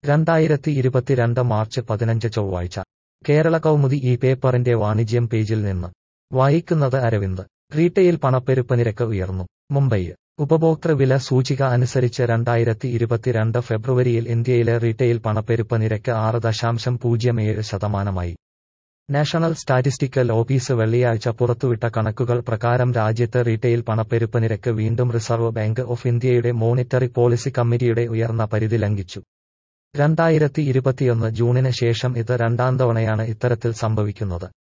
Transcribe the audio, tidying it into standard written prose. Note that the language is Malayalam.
2022 മാർച്ച് 15 ചൊവ്വാഴ്ച കേരള കൗമുദി ഈ പേപ്പറിന്റെ വാണിജ്യം പേജിൽ നിന്ന് വായിക്കുന്നത് അരവിന്ദ്. റീറ്റെയിൽ പണപ്പെരുപ്പ നിരക്ക് ഉയർന്നു. മുംബൈ. ഉപഭോക്തൃ വില സൂചിക അനുസരിച്ച് 2022 ഫെബ്രുവരിയിൽ ഇന്ത്യയിലെ റീറ്റെയിൽ പണപ്പെരുപ്പ നിരക്ക് 6.07%. നാഷണൽ സ്റ്റാറ്റിസ്റ്റിക്കൽ ഓഫീസ് വെള്ളിയാഴ്ച പുറത്തുവിട്ട കണക്കുകൾ പ്രകാരം രാജ്യത്ത് റീറ്റെയിൽ പണപ്പെരുപ്പ നിരക്ക് വീണ്ടും റിസർവ് ബാങ്ക് ഓഫ് ഇന്ത്യയുടെ മോണിറ്ററി പോളിസി കമ്മിറ്റിയുടെ ഉയർന്ന പരിധി ലംഘിച്ചു. 2021 ജൂണിന് ശേഷം ഇത് രണ്ടാം തവണയാണ് ഇത്തരത്തിൽ സംഭവിക്കുന്നത്.